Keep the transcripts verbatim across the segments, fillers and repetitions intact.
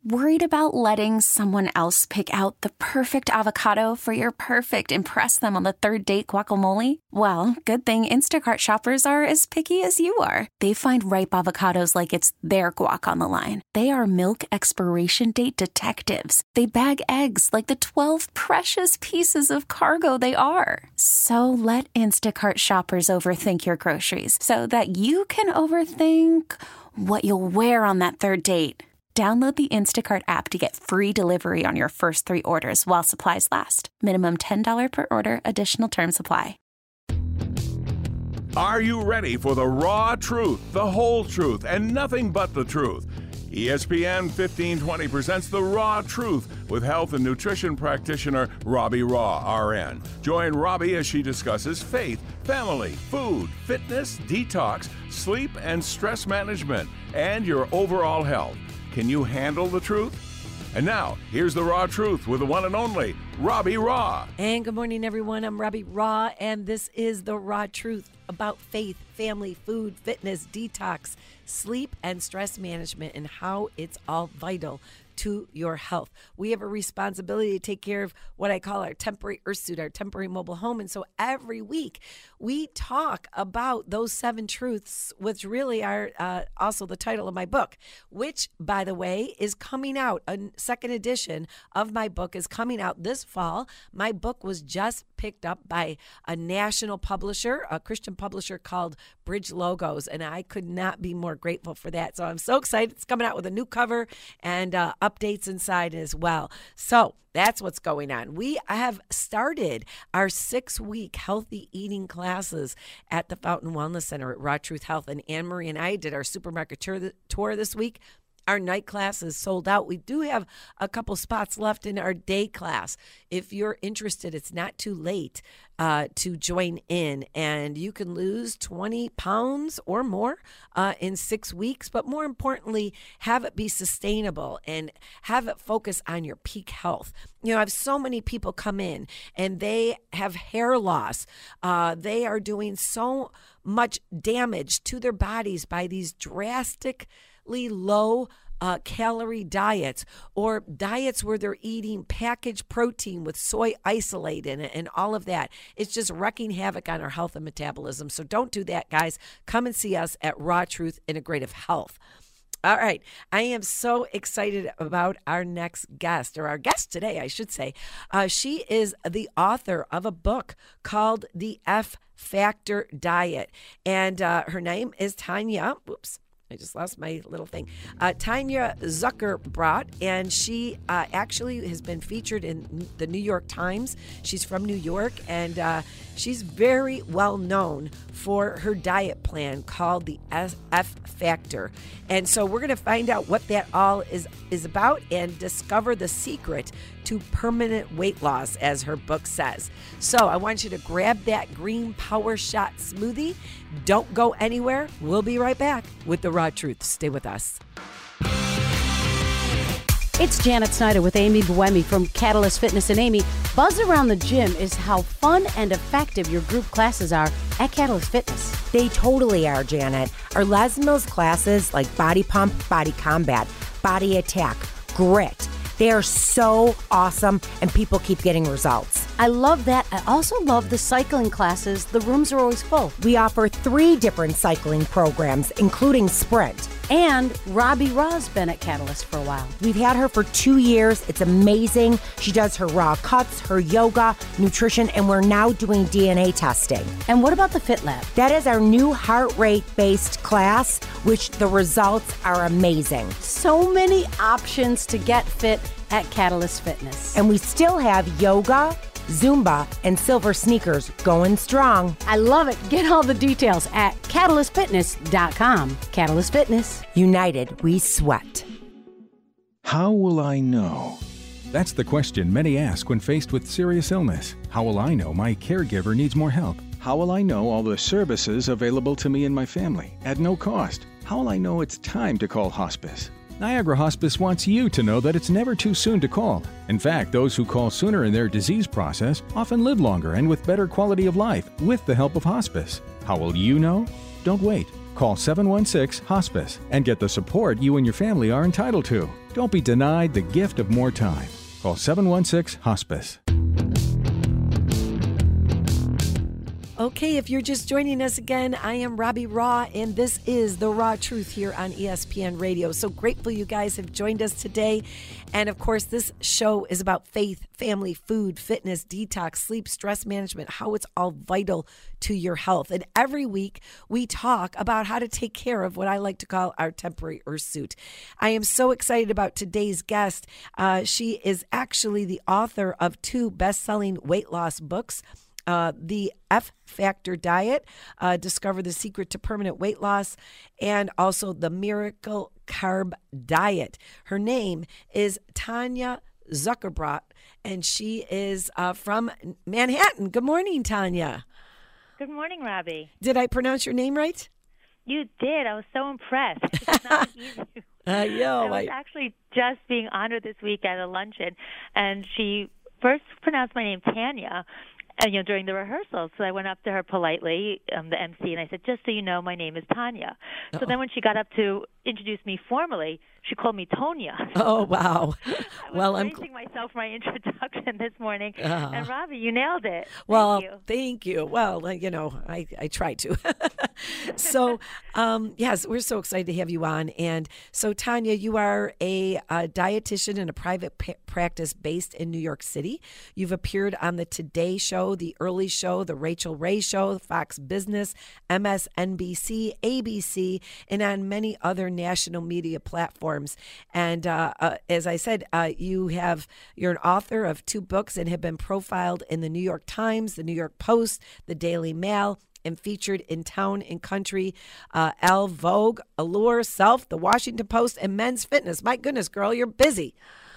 Worried about letting someone else pick out the perfect avocado for your perfect impress them on the third date guacamole? Well, good thing Instacart shoppers are as picky as you are. They find ripe avocados like it's their guac on the line. They are milk expiration date detectives. They bag eggs like the twelve precious pieces of cargo they are. So let Instacart shoppers overthink your groceries so that you can overthink what you'll wear on that third date. Download the Instacart app to get free delivery on your first three orders while supplies last. Minimum ten dollars per order. Additional terms apply. Are you ready for the raw truth, the whole truth, and nothing but the truth? E S P N fifteen twenty presents The Raw Truth with health and nutrition practitioner Robbie Raugh, R N. Join Robbie as she discusses faith, family, food, fitness, detox, sleep, and stress management, and your overall health. Can you handle the truth? And now, here's The Raw Truth with the one and only Robbie Raugh. And good morning, everyone. I'm Robbie Raugh, and this is The Raw Truth about faith, family, food, fitness, detox, sleep, and stress management, and how it's all vital to your health. We have a responsibility to take care of what I call our temporary earth suit, our temporary mobile home. And so every week we talk about those seven truths, which really are uh, also the title of my book, which, by the way, is coming out. A second edition of my book is coming out this fall. My book was just picked up by a national publisher, a Christian publisher called Bridge Logos, and I could not be more grateful for that. So I'm so excited. It's coming out with a new cover and uh, updates inside as well. So that's what's going on. We have started our six-week healthy eating classes at the Fountain Wellness Center at Raw Truth Health. And Anne-Marie and I did our supermarket tour, tour this week. Our night class is sold out. We do have a couple spots left in our day class. If you're interested, it's not too late uh, to join in, and you can lose twenty pounds or more uh, in six weeks. But more importantly, have it be sustainable and have it focus on your peak health. You know, I have so many people come in and they have hair loss. Uh, they are doing so much damage to their bodies by these drastic low uh, calorie diets, or diets where they're eating packaged protein with soy isolate in it and all of that. It's just wrecking havoc on our health and metabolism. So don't do that, guys. Come and see us at Raw Truth Integrative Health. All right. I am so excited about our next guest, or our guest today, I should say. Uh, she is the author of a book called The F Factor Diet. And uh, her name is Tanya. Whoops. I just lost my little thing. Uh, Tanya Zuckerbrot, and she uh, actually has been featured in the New York Times. She's from New York, and uh, she's very well known for her diet plan called the F Factor. And so we're going to find out what that all is, is about and discover the secret to permanent weight loss, as her book says. So I want you to grab that green Power Shot smoothie. Don't go anywhere. We'll be right back with The Raw Truth. Stay with us. It's Janet Snyder with Amy Buemi from Catalyst Fitness. And Amy, buzz around the gym is how fun and effective your group classes are at Catalyst Fitness. They totally are, Janet. Our Les Mills classes like Body Pump, Body Combat, Body Attack, Grit, they are so awesome, and people keep getting results. I love that. I also love the cycling classes. The rooms are always full. We offer three different cycling programs, including Sprint. And Robbie Raw's been at Catalyst for a while. We've had her for two years. It's amazing. She does her raw cuts, her yoga, nutrition, and we're now doing D N A testing. And what about the Fit Lab? That is our new heart rate-based class, which the results are amazing. So many options to get fit at Catalyst Fitness. And we still have yoga, Zumba, and silver sneakers going strong. I love it. Get all the details at catalyst fitness dot com. Catalyst Fitness. United, we sweat. How will I know? That's the question many ask when faced with serious illness. How will I know my caregiver needs more help? How will I know all the services available to me and my family at no cost? How will I know it's time to call hospice? Niagara Hospice wants you to know that it's never too soon to call. In fact, those who call sooner in their disease process often live longer and with better quality of life with the help of hospice. How will you know? Don't wait. Call seven one six HOSPICE and get the support you and your family are entitled to. Don't be denied the gift of more time. Call seven one six HOSPICE. Okay, if you're just joining us again, I am Robbie Raw, and this is The Raw Truth here on E S P N Radio. So grateful you guys have joined us today. And of course, this show is about faith, family, food, fitness, detox, sleep, stress management, how it's all vital to your health. And every week, we talk about how to take care of what I like to call our temporary earth suit. I am so excited about today's guest. Uh, she is actually the author of two best-selling weight loss books. Uh, the F Factor Diet, uh, Discover the Secret to Permanent Weight Loss, and also the Miracle Carb Diet. Her name is Tanya Zuckerbrot, and she is uh, from Manhattan. Good morning, Tanya. Good morning, Robbie. Did I pronounce your name right? You did. I was so impressed. It's not easy. I know. I was I... actually just being honored this week at a luncheon, and she first pronounced my name Tanya. And, you know, during the rehearsal, so I went up to her politely, um, the M C, and I said, just so you know, my name is Tanya. So Uh-oh. then when she got up to introduce me formally, she called me Tonya. Oh, wow. I was well, I'm bracing myself for my introduction this morning. Uh-huh. And, Robbie, you nailed it. Well, Thank you. thank you. Well, uh, you know, I, I try to. so, um, yes, we're so excited to have you on. And so, Tanya, you are a, a dietitian in a private p- practice based in New York City. You've appeared on the Today Show, the Early Show, the Rachel Ray Show, Fox Business, M S N B C, A B C, and on many other national media platforms. And uh, uh, as I said, uh, you have you're an author of two books and have been profiled in the New York Times, the New York Post, the Daily Mail, and featured in Town and Country, uh, Elle, Vogue, Allure, Self, the Washington Post, and Men's Fitness. My goodness, girl, you're busy.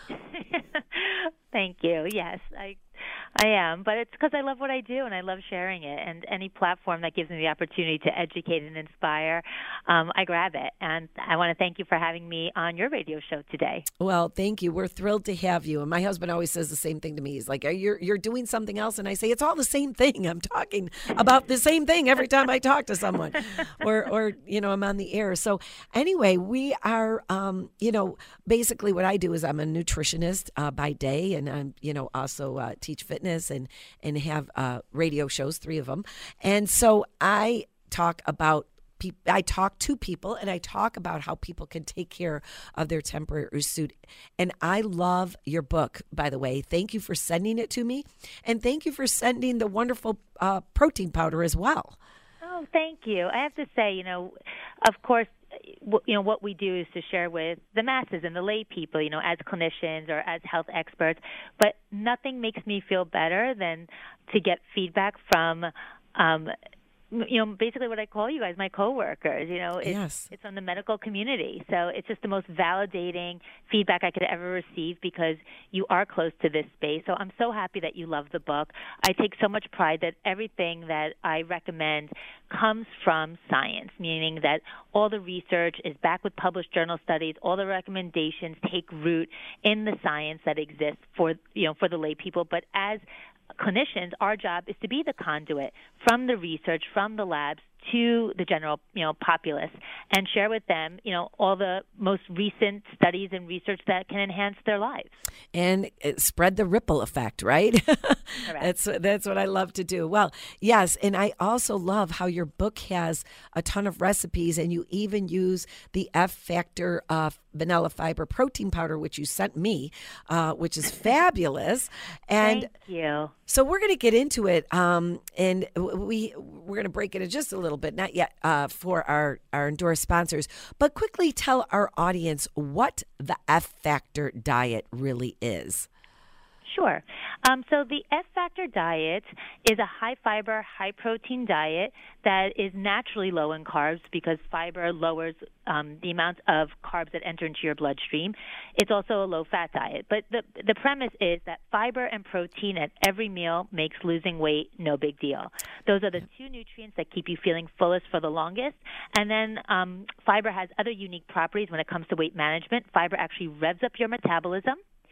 Thank you. Yes, I I am, but it's because I love what I do and I love sharing it. And any platform that gives me the opportunity to educate and inspire, um, I grab it. And I want to thank you for having me on your radio show today. Well, thank you. We're thrilled to have you. And my husband always says the same thing to me. He's like, "You're you're doing something else," and I say, "It's all the same thing. I'm talking about the same thing every time I talk to someone, or or you know, I'm on the air." So anyway, we are, um, you know, basically what I do is I'm a nutritionist uh, by day, and I'm you know also uh, teach fitness and and have uh, radio shows, three of them. And so I talk about people. I talk to people, and I talk about how people can take care of their temporary suit. And I love your book, by the way. Thank you for sending it to me, and thank you for sending the wonderful uh, protein powder as well. Oh, thank you. I have to say, you know, of course, you know, what we do is to share with the masses and the lay people, you know, as clinicians or as health experts. But nothing makes me feel better than to get feedback from, um, you know, basically what I call you guys, my coworkers. You know, it's, Yes. it's from the medical community. So it's just the most validating feedback I could ever receive because you are close to this space. So I'm so happy that you love the book. I take so much pride that everything that I recommend comes from science, meaning that all the research is backed with published journal studies. All the recommendations take root in the science that exists for, you know, for the lay people. But as clinicians, our job is to be the conduit from the research, from the labs to the general, you know, populace, and share with them, you know, all the most recent studies and research that can enhance their lives. And it spread the ripple effect, right? that's that's what I love to do. Well, yes, and I also love how your book has a ton of recipes, and you even use the F Factor uh, vanilla fiber protein powder, which you sent me, uh, which is fabulous. And Thank you. so we're going to get into it, um, and we we're going to break it in just a little bit, not yet uh, for our our endorsed sponsors, but quickly tell our audience what the F Factor diet really is. Sure. Um, so the F Factor diet is a high-fiber, high-protein diet that is naturally low in carbs because fiber lowers um, the amount of carbs that enter into your bloodstream. It's also a low-fat diet. But the the premise is that fiber and protein at every meal makes losing weight no big deal. Those are the two nutrients that keep you feeling fullest for the longest. And then um, fiber has other unique properties when it comes to weight management. Fiber actually revs up your metabolism.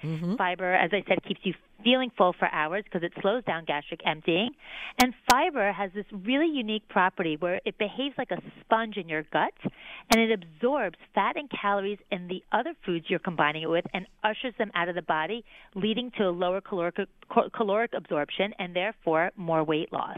Mm-hmm. Fiber, as I said, keeps you feeling full for hours because it slows down gastric emptying. And fiber has this really unique property where it behaves like a sponge in your gut, and it absorbs fat and calories in the other foods you're combining it with and ushers them out of the body, leading to a lower caloric, caloric absorption and therefore more weight loss.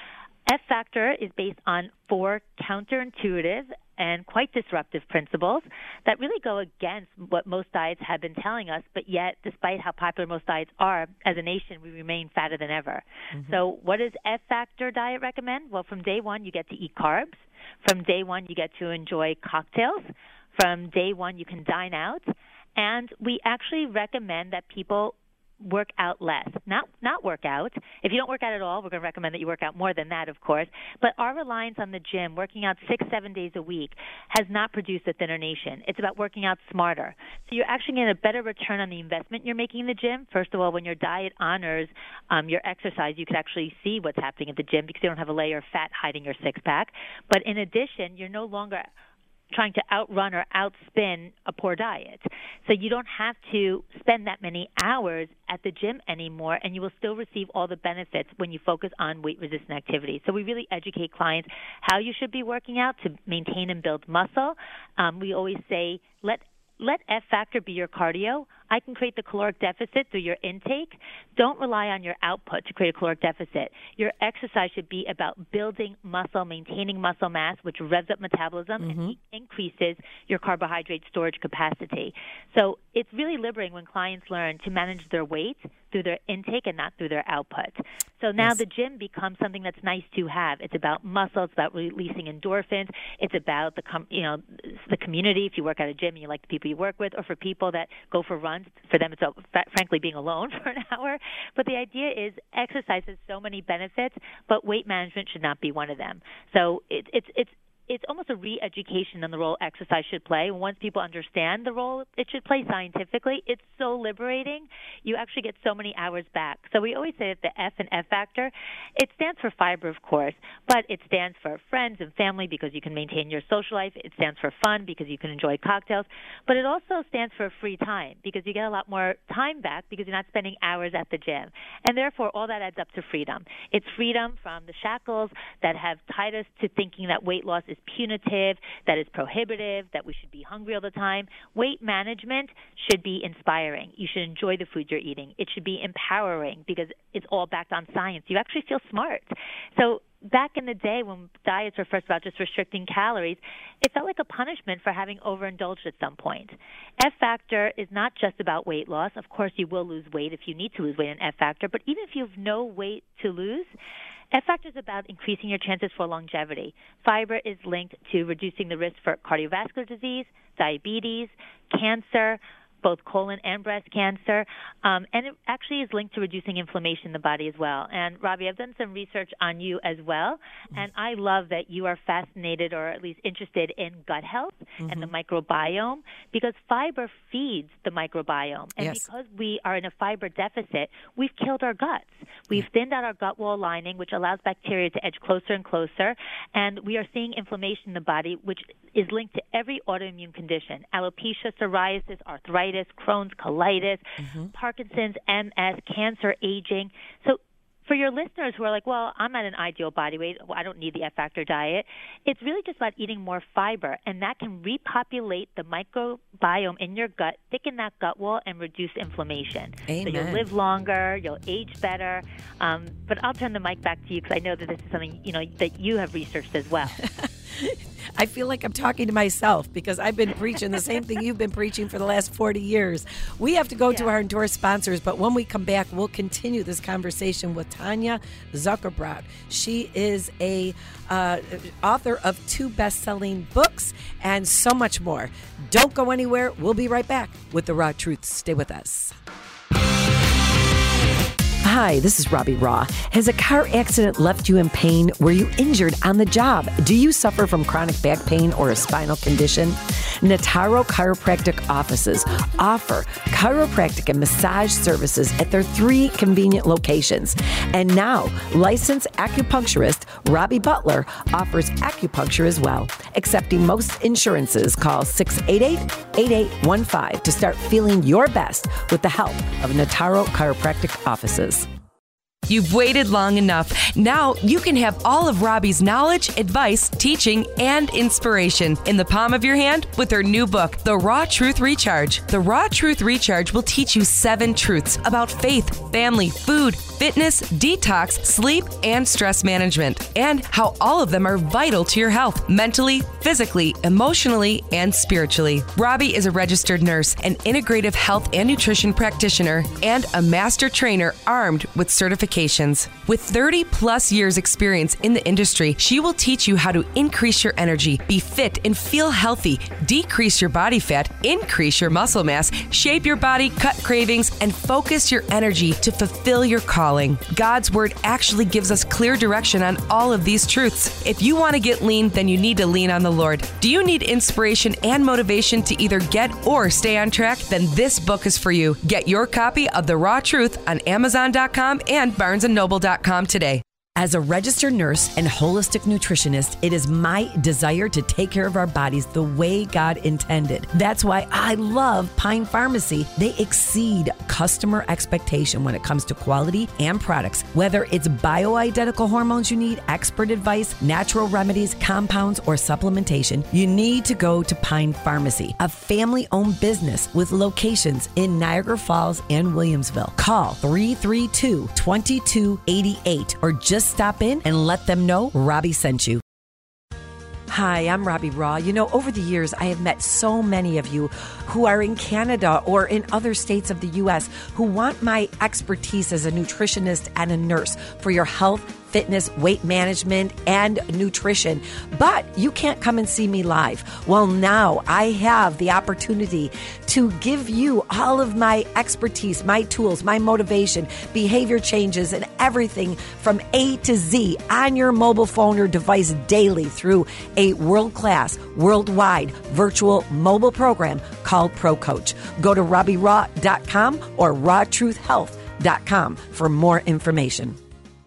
F-Factor is based on four counterintuitive and quite disruptive principles that really go against what most diets have been telling us, but yet, despite how popular most diets are, as a nation, we remain fatter than ever. Mm-hmm. So what does F-Factor diet recommend? Well, from day one, you get to eat carbs. From day one, you get to enjoy cocktails. From day one, you can dine out. And we actually recommend that people work out less, not not work out. If you don't work out at all, we're going to recommend that you work out more than that, of course. But our reliance on the gym, working out six, seven days a week, has not produced a thinner nation. It's about working out smarter. So you're actually getting a better return on the investment you're making in the gym. First of all, when your diet honors um, your exercise, you can actually see what's happening at the gym because you don't have a layer of fat hiding your six-pack. But in addition, you're no longer trying to outrun or outspin a poor diet. So you don't have to spend that many hours at the gym anymore, and you will still receive all the benefits when you focus on weight-resistant activity. So we really educate clients how you should be working out to maintain and build muscle. Um, we always say, let Let F-Factor be your cardio. I can create the caloric deficit through your intake. Don't rely on your output to create a caloric deficit. Your exercise should be about building muscle, maintaining muscle mass, which revs up metabolism mm-hmm. and increases your carbohydrate storage capacity. So it's really liberating when clients learn to manage their weight through their intake and not through their output. So now yes. the gym becomes something that's nice to have. It's about muscle. It's about releasing endorphins. It's about the com- you know the community. If you work at a gym and you like the people you work with, or for people that go for runs, for them it's uh, frankly being alone for an hour. But the idea is exercise has so many benefits, but weight management should not be one of them. So it, it's it's it's almost a re-education on the role exercise should play. Once people understand the role it should play scientifically, it's so liberating. You actually get so many hours back. So we always say that the F in F-Factor, it stands for fiber, of course, but it stands for friends and family because you can maintain your social life. It stands for fun because you can enjoy cocktails. But it also stands for free time because you get a lot more time back because you're not spending hours at the gym. And therefore, all that adds up to freedom. It's freedom from the shackles that have tied us to thinking that weight loss is punitive, that is prohibitive, that we should be hungry all the time. Weight management should be inspiring. You should enjoy the food you're eating. It should be empowering because it's all backed on science. You actually feel smart. So back in the day when diets were first about just restricting calories, it felt like a punishment for having overindulged at some point. F-Factor is not just about weight loss. Of course, you will lose weight if you need to lose weight in F-Factor, but even if you have no weight to lose, F-Factor is about increasing your chances for longevity. Fiber is linked to reducing the risk for cardiovascular disease, diabetes, cancer, both colon and breast cancer, um, and it actually is linked to reducing inflammation in the body as well. And, Robbie, I've done some research on you as well, and I love that you are fascinated or at least interested in gut health mm-hmm. and the microbiome because fiber feeds the microbiome. And yes. because we are in a fiber deficit, we've killed our guts. We've thinned out our gut wall lining, which allows bacteria to edge closer and closer, and we are seeing inflammation in the body, which is linked to every autoimmune condition, alopecia, psoriasis, arthritis, Crohn's, colitis, mm-hmm. Parkinson's, M S, cancer, aging. So for your listeners who are like, well, I'm at an ideal body weight, well, I don't need the F-Factor diet, it's really just about eating more fiber, and that can repopulate the microbiome in your gut, thicken that gut wall, and reduce inflammation. Amen. So you'll live longer, you'll age better. Um, but I'll turn the mic back to you because I know that this is something you know that you have researched as well. I feel like I'm talking to myself because I've been preaching the same thing you've been preaching for the last forty years. We have to go yeah. to our endorsed sponsors, but when we come back, we'll continue this conversation with Tanya Zuckerbrod. She is a uh, author of two best-selling books and so much more. Don't go anywhere. We'll be right back with The Raw Truth. Stay with us. Hi, this is Robbie Raw. Has a car accident left you in pain? Were you injured on the job? Do you suffer from chronic back pain or a spinal condition? Nataro Chiropractic offices offer chiropractic and massage services at their three convenient locations. And now, licensed acupuncturist Robbie Butler offers acupuncture as well. Accepting most insurances, call six eight eight, eight eight one five to start feeling your best with the help of Nataro Chiropractic Offices. You've waited long enough. Now you can have all of Robbie's knowledge, advice, teaching, and inspiration in the palm of your hand with her new book, The Raw Truth Recharge. The Raw Truth Recharge will teach you seven truths about faith, family, food, fitness, detox, sleep, and stress management, and how all of them are vital to your health, mentally, physically, emotionally, and spiritually. Robbie is a registered nurse, an integrative health and nutrition practitioner, and a master trainer armed with certifications. With thirty plus years experience in the industry, she will teach you how to increase your energy, be fit and feel healthy, decrease your body fat, increase your muscle mass, shape your body, cut cravings, and focus your energy to fulfill your calling. God's word actually gives us clear direction on all of these truths. If you want to get lean, then you need to lean on the Lord. Do you need inspiration and motivation to either get or stay on track? Then this book is for you. Get your copy of The Raw Truth on Amazon dot com and barnes and noble dot com today. As a registered nurse and holistic nutritionist, it is my desire to take care of our bodies the way God intended. That's why I love Pine Pharmacy. They exceed customer expectation when it comes to quality and products. Whether it's bioidentical hormones you need, expert advice, natural remedies, compounds, or supplementation, you need to go to Pine Pharmacy, a family-owned business with locations in Niagara Falls and Williamsville. Call three three two, two two eight eight or just stop in and let them know Robbie sent you. Hi, I'm Robbie Raw. You know, over the years, I have met so many of you who are in Canada or in other states of the U S who want my expertise as a nutritionist and a nurse for your health, fitness, weight management, and nutrition. But you can't come and see me live. Well, now I have the opportunity to give you all of my expertise, my tools, my motivation, behavior changes, and everything from A to Z on your mobile phone or device daily through a world-class, worldwide virtual mobile program called ProCoach. Go to robbie raw dot com or raw truth health dot com for more information.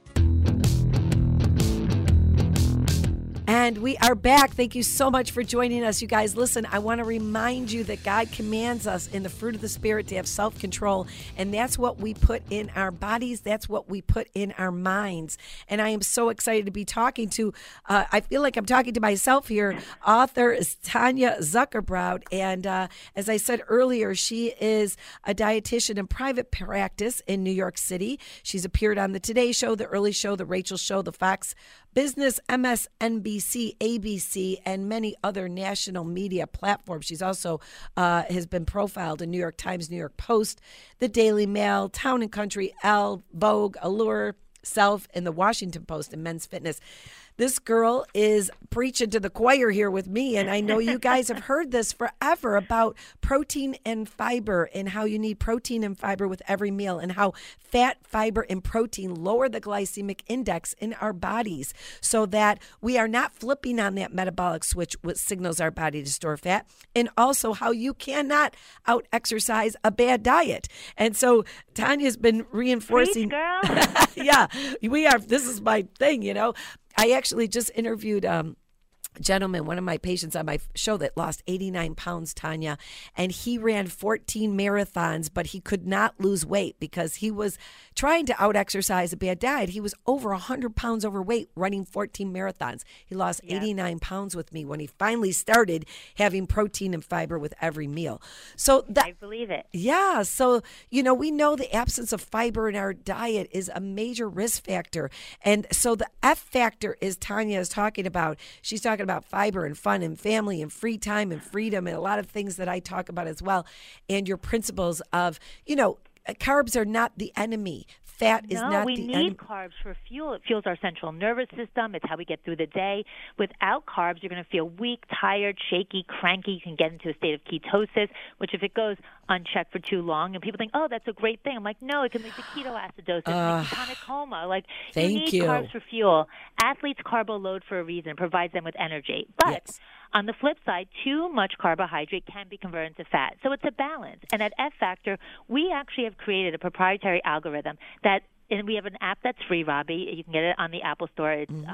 And we are back. Thank you so much for joining us, you guys. Listen, I want to remind you that God commands us in the fruit of the Spirit to have self-control, and that's what we put in our bodies. That's what we put in our minds. And I am so excited to be talking to, uh, I feel like I'm talking to myself here. Author is Tanya Zuckerbrod, and uh, as I said earlier, she is a dietitian in private practice in New York City. She's appeared on the Today Show, the Early Show, the Rachel Show, the Fox Business, M S N B C, A B C, and many other national media platforms. She's also uh, has been profiled in New York Times, New York Post, the Daily Mail, Town and Country, Elle, Vogue, Allure, Self, and the Washington Post and Men's Fitness. This girl is preaching to the choir here with me, and I know you guys have heard this forever about protein and fiber and how you need protein and fiber with every meal and how fat, fiber, and protein lower the glycemic index in our bodies so that we are not flipping on that metabolic switch which signals our body to store fat, and also how you cannot out-exercise a bad diet. And so Tanya's been reinforcing. Preach, girl. Yeah, we are. This is my thing, you know. I actually just interviewed um, a gentleman, one of my patients on my show that lost eighty-nine pounds, Tanya, and he ran fourteen marathons, but he could not lose weight because he was trying to out-exercise a bad diet. He was over one hundred pounds overweight running fourteen marathons. He lost yeah. eighty-nine pounds with me when he finally started having protein and fiber with every meal. So that, I believe it. Yeah. So, you know, we know the absence of fiber in our diet is a major risk factor. And so the F factor is Tanya is talking about. She's talking about fiber and fun and family and free time and freedom and a lot of things that I talk about as well. And your principles of, you know, carbs are not the enemy. Fat is no, not we the need enemy. carbs for fuel. It fuels our central nervous system. It's how we get through the day. Without carbs, you're going to feel weak, tired, shaky, cranky. You can get into a state of ketosis, which if it goes unchecked for too long, and people think, oh, that's a great thing. I'm like, no, it can lead to ketoacidosis, uh, ketonic coma. Like, thank you need you. carbs for fuel. Athletes carbo load for a reason. It provides them with energy. But yes. on the flip side, too much carbohydrate can be converted into fat. So it's a balance. And at F Factor, we actually have created a proprietary algorithm that, and we have an app that's free, Robbie. You can get it on the Apple Store. It's mm-hmm. um,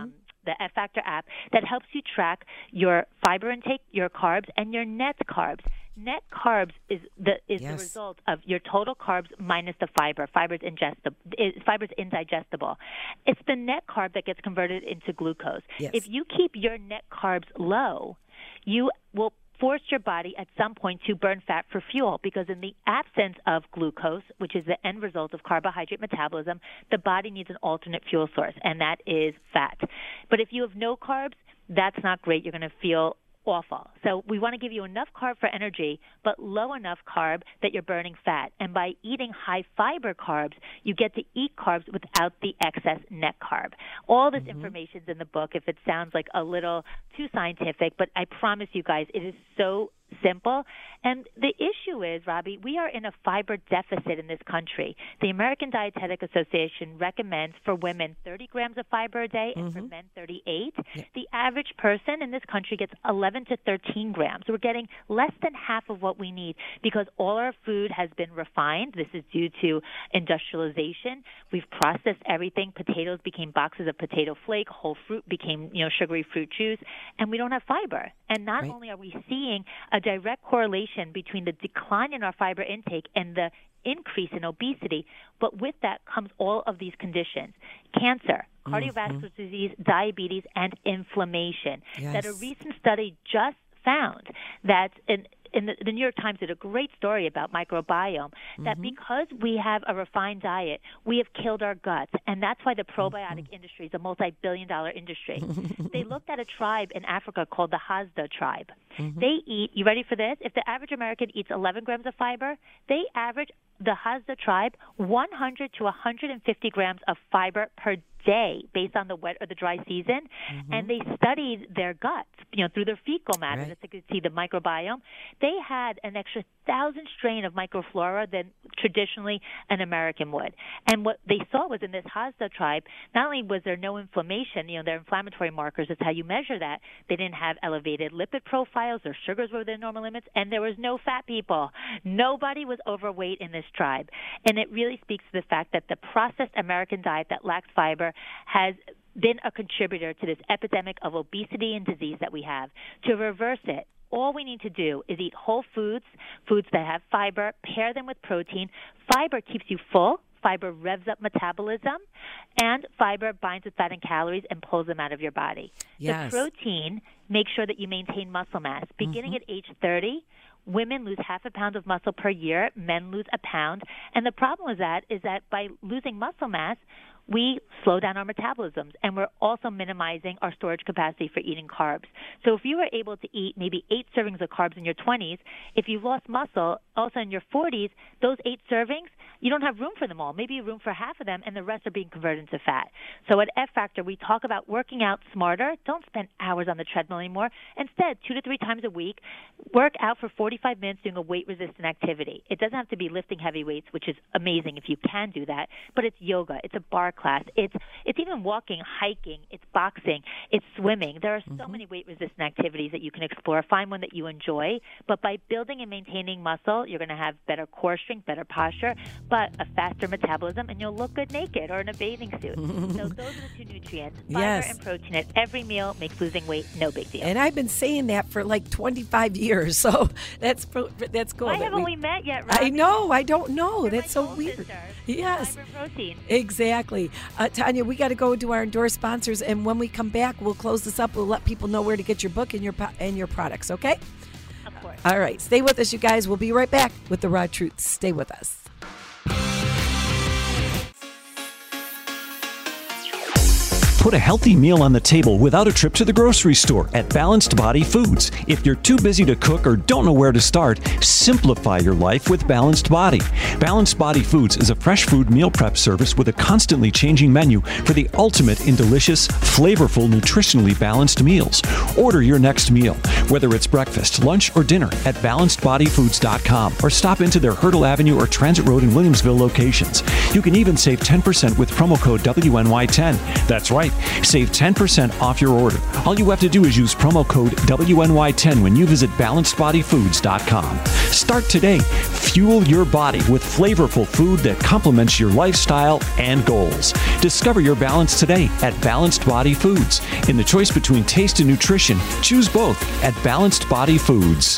the F Factor app, that helps you track your fiber intake, your carbs, and your net carbs. Net carbs is the is yes. the result of your total carbs minus the fiber. Fiber is ingestible. Fiber is indigestible. It's the net carb that gets converted into glucose. Yes. If you keep your net carbs low, you will force your body at some point to burn fat for fuel, because in the absence of glucose, which is the end result of carbohydrate metabolism, the body needs an alternate fuel source, and that is fat. But if you have no carbs, that's not great. You're going to feel awful. So we want to give you enough carb for energy, but low enough carb that you're burning fat. And by eating high fiber carbs, you get to eat carbs without the excess net carb. All this mm-hmm. information is in the book. If it sounds like a little too scientific, but I promise you guys, it is so simple. And the issue is, Robbie, we are in a fiber deficit in this country. The American Dietetic Association recommends for women thirty grams of fiber a day, and mm-hmm. for men thirty-eight. Yeah. The average person in this country gets eleven to thirteen grams. We're getting less than half of what we need because all our food has been refined. This is due to industrialization. We've processed everything. Potatoes became boxes of potato flake. Whole fruit became, you know, sugary fruit juice. And we don't have fiber. And not right. only are we seeing a direct correlation between the decline in our fiber intake and the increase in obesity, but with that comes all of these conditions: cancer, cardiovascular mm-hmm. disease, diabetes, and inflammation. Yes. That a recent study just found that in In the, the New York Times did a great story about microbiome, that mm-hmm. because we have a refined diet, we have killed our guts, and that's why the probiotic mm-hmm. industry is a multi-billion dollar industry. They looked at a tribe in Africa called the Hadza tribe. Mm-hmm. They eat, you ready for this? If the average American eats eleven grams of fiber, they average, the Hadza tribe, one hundred to one hundred fifty grams of fiber per day based on the wet or the dry season. Mm-hmm. And they studied their guts, you know, through their fecal matter, right. just so you could see the microbiome. They had an extra thousand strain of microflora than traditionally an American would. And what they saw was in this Hadza tribe, not only was there no inflammation, you know, their inflammatory markers, it's how you measure that. They didn't have elevated lipid profiles, their sugars were within normal limits, and there was no fat people. Nobody was overweight in this tribe. And it really speaks to the fact that the processed American diet that lacks fiber has been a contributor to this epidemic of obesity and disease that we have. To reverse it, all we need to do is eat whole foods, foods that have fiber, pair them with protein. Fiber keeps you full. Fiber revs up metabolism, and fiber binds with fat and calories and pulls them out of your body. Yes. The protein makes sure that you maintain muscle mass. Beginning mm-hmm. at age thirty, women lose half a pound of muscle per year. Men lose a pound. And the problem with that is that by losing muscle mass, we slow down our metabolisms, and we're also minimizing our storage capacity for eating carbs. So if you were able to eat maybe eight servings of carbs in your twenties, if you've lost muscle also in your forties, those eight servings, you don't have room for them all. Maybe you have room for half of them, and the rest are being converted into fat. So at F Factor, we talk about working out smarter. Don't spend hours on the treadmill anymore. Instead, two to three times a week, work out for forty-five minutes doing a weight-resistant activity. It doesn't have to be lifting heavy weights, which is amazing if you can do that, but it's yoga, it's a bar class, it's it's even walking, hiking, it's boxing, it's swimming. There are so mm-hmm. many weight-resistant activities that you can explore. Find one that you enjoy, but by building and maintaining muscle, you're going to have better core strength, better posture, but a faster metabolism, and you'll look good naked or in a bathing suit. So those are the two nutrients, fiber yes. and protein at every meal makes losing weight no big deal. And I've been saying that for like twenty-five years, so that's that's cool. Why haven't we, we met yet, Rob? I know, I don't know. You're that's so weird. Sister. Yes. Fiber protein. Exactly. Uh, Tanya, we got to go to our endorsed sponsors, and when we come back, we'll close this up. We'll let people know where to get your book and your and your products, okay? Of course. All right. Stay with us, you guys. We'll be right back with The Raw Truth. Stay with us. Put a healthy meal on the table without a trip to the grocery store at Balanced Body Foods. If you're too busy to cook or don't know where to start, simplify your life with Balanced Body. Balanced Body Foods is a fresh food meal prep service with a constantly changing menu for the ultimate in delicious, flavorful, nutritionally balanced meals. Order your next meal, whether it's breakfast, lunch, or dinner, at balanced body foods dot com or stop into their Hurdle Avenue or Transit Road in Williamsville locations. You can even save ten percent with promo code W N Y ten. That's right, save ten percent off your order. All you have to do is use promo code W N Y ten when you visit balanced body foods dot com. Start today. Fuel your body with flavorful food that complements your lifestyle and goals. Discover your balance today at Balanced Body Foods. In the choice between taste and nutrition, choose both at Balanced Body Foods.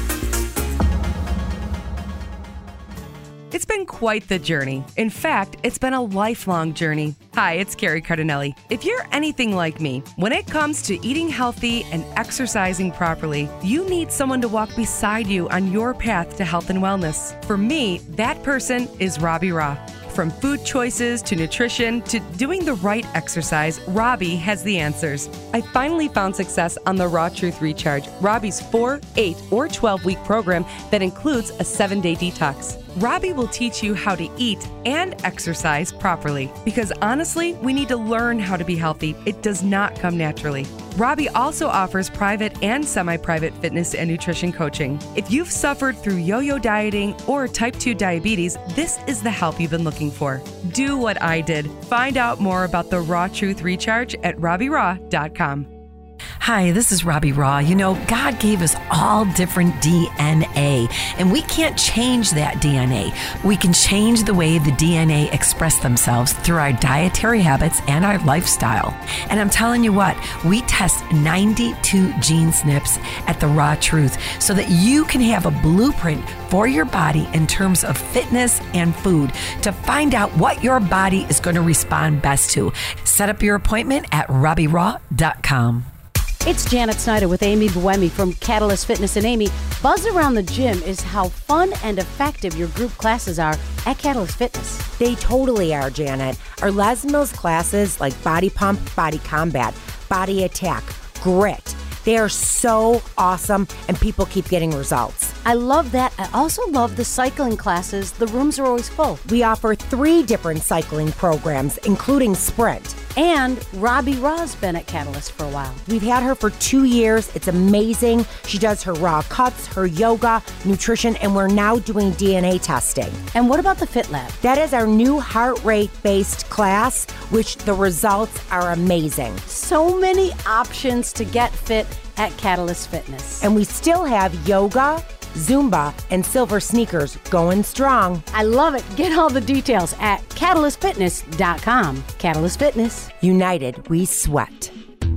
It's been quite the journey. In fact, it's been a lifelong journey. Hi, it's Carrie Cardinelli. If you're anything like me, when it comes to eating healthy and exercising properly, you need someone to walk beside you on your path to health and wellness. For me, that person is Robbie Raugh. From food choices to nutrition to doing the right exercise, Robbie has the answers. I finally found success on the Raw Truth Recharge, Robbie's four, eight, or twelve-week program that includes a seven-day detox. Robbie will teach you how to eat and exercise properly because honestly, we need to learn how to be healthy. It does not come naturally. Robbie also offers private and semi-private fitness and nutrition coaching. If you've suffered through yo-yo dieting or type two diabetes, this is the help you've been looking for. Do what I did. Find out more about the Raw Truth Recharge at Robbie Raugh dot com. Hi, this is Robbie Raugh. You know, God gave us all different D N A, and we can't change that D N A. We can change the way the D N A express themselves through our dietary habits and our lifestyle. And I'm telling you what, we test ninety-two gene snips at the Raw Truth so that you can have a blueprint for your body in terms of fitness and food to find out what your body is going to respond best to. Set up your appointment at Robbie Raugh dot com. It's Janet Snyder with Amy Buemi from Catalyst Fitness and Amy. Buzz around the gym is how fun and effective your group classes are at Catalyst Fitness. They totally are, Janet. Our Les Mills classes like Body Pump, Body Combat, Body Attack, Grit, they are so awesome and people keep getting results. I love that. I also love the cycling classes. The rooms are always full. We offer three different cycling programs, including Sprint. And Robbie Raw's been at Catalyst for a while. We've had her for two years. It's amazing. She does her raw cuts, her yoga, nutrition, and we're now doing D N A testing. And what about the Fit Lab? That is our new heart rate-based class, which the results are amazing. So many options to get fit at Catalyst Fitness. And we still have yoga, Zumba, and silver sneakers going strong. I love it. Get all the details at Catalyst Fitness dot com. Catalyst Fitness. United, we sweat.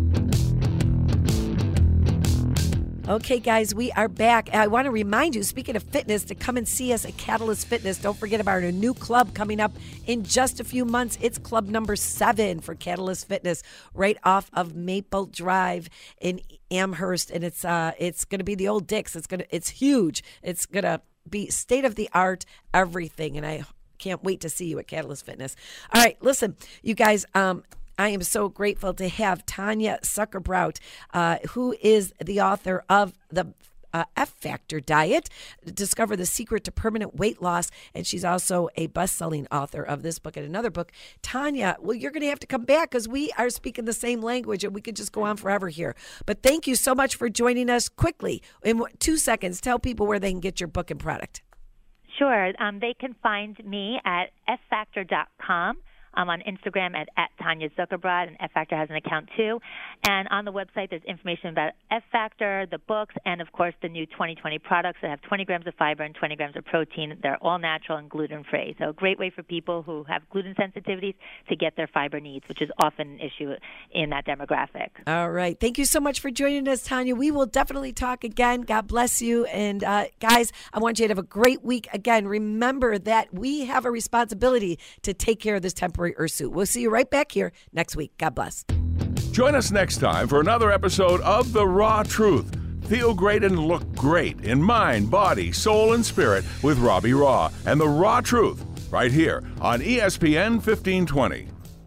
Okay, guys, we are back. I want to remind you, speaking of fitness, to come and see us at Catalyst Fitness. Don't forget about our new club coming up in just a few months. It's club number seven for Catalyst Fitness, right off of Maple Drive in Amherst, and it's uh, it's going to be the old Dick's. It's gonna, it's huge. It's going to be state of the art, everything, and I can't wait to see you at Catalyst Fitness. All right, listen, you guys. Um, I am so grateful to have Tanya Zuckerbraut, uh, who is the author of the uh, F Factor Diet, Discover the Secret to Permanent Weight Loss, and she's also a best-selling author of this book and another book. Tanya, well, you're going to have to come back because we are speaking the same language, and we could just go on forever here. But thank you so much for joining us. Quickly, in two seconds, tell people where they can get your book and product. Sure. Um, they can find me at f factor dot com. I'm on Instagram at, at Tanya Zuckerbraut, and F Factor has an account too. And on the website, there's information about F Factor, the books, and of course the new twenty twenty products that have twenty grams of fiber and twenty grams of protein. They're all natural and gluten-free. So a great way for people who have gluten sensitivities to get their fiber needs, which is often an issue in that demographic. All right. Thank you so much for joining us, Tanya. We will definitely talk again. God bless you. And uh, guys, I want you to have a great week. Again, remember that we have a responsibility to take care of this temporary hirsute. We'll see you right back here next week. God bless. Join us next time for another episode of The Raw Truth. Feel great and look great in mind, body, soul, and spirit with Robbie Raugh and The Raw Truth right here on E S P N fifteen twenty.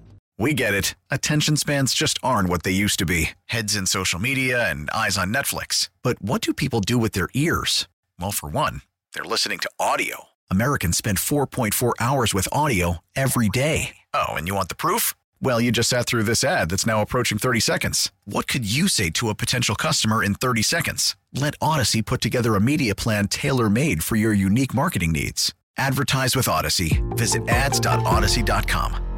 We get it. Attention spans just aren't what they used to be. Heads in social media and eyes on Netflix. But what do people do with their ears? Well, for one, they're listening to audio. Americans spend four point four hours with audio every day. Oh, and you want the proof? Well, you just sat through this ad that's now approaching thirty seconds. What could you say to a potential customer in thirty seconds? Let Odyssey put together a media plan tailor-made for your unique marketing needs. Advertise with Odyssey. Visit ads dot odyssey dot com.